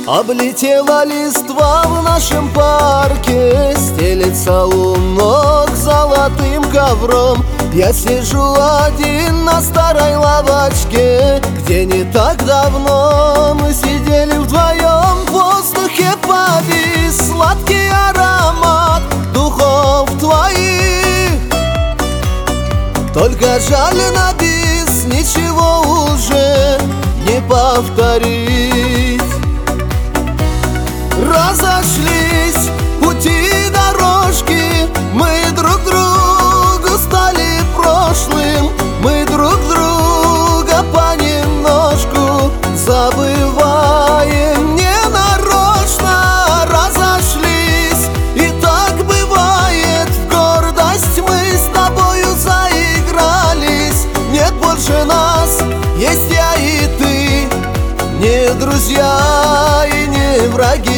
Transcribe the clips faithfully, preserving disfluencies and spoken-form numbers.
Облетела листва в нашем парке, стелется у ног золотым ковром. Я сижу один на старой лавочке, где не так давно мы сидели вдвоем. В воздухе повис сладкий аромат духов твоих. Только жаль, на бис ничего уже не повторить. Разошлись пути дорожки, мы друг другу стали прошлым. Мы друг друга понемножку забываем ненарочно. Разошлись, и так бывает, в гордость мы с тобою заигрались. Нет больше нас, есть я и ты, не друзья и не враги.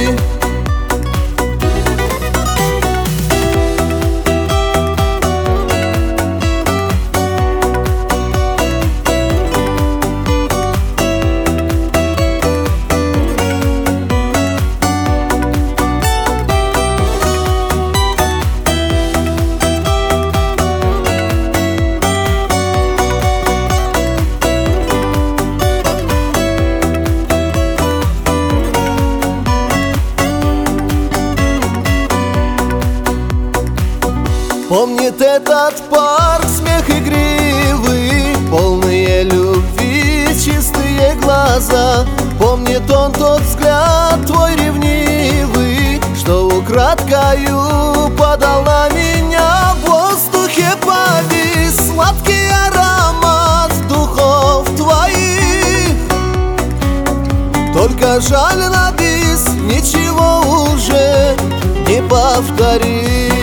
Помнит этот парк смех игривый, полные любви чистые глаза. Помнит он тот взгляд твой ревнивый, что украдкою подал на меня. В воздухе повис сладкий аромат духов твоих. Только жаль, на бис ничего уже не повторить.